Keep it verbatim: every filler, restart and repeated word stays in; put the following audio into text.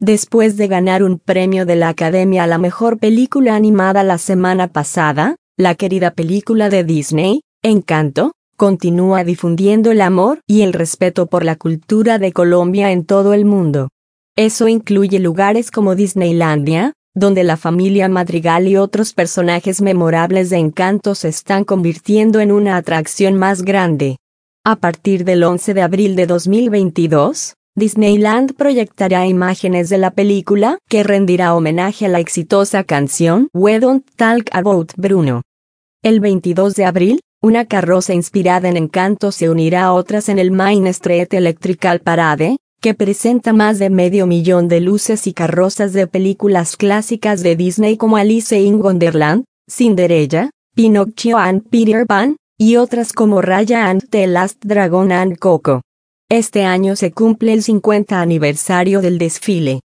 Después de ganar un premio de la Academia a la mejor película animada la semana pasada, la querida película de Disney, Encanto, continúa difundiendo el amor y el respeto por la cultura de Colombia en todo el mundo. Eso incluye lugares como Disneylandia, donde la familia Madrigal y otros personajes memorables de Encanto se están convirtiendo en una atracción más grande. A partir del once de abril de dos mil veintidós, Disneyland proyectará imágenes de la película que rendirá homenaje a la exitosa canción We Don't Talk About Bruno. El veintidós de abril, una carroza inspirada en Encanto se unirá a otras en el Main Street Electrical Parade, que presenta más de medio millón de luces y carrozas de películas clásicas de Disney como Alice in Wonderland, Cinderella, Pinocchio and Peter Pan, y otras como Raya and the Last Dragon and Coco. Este año se cumple el cincuenta aniversario del desfile.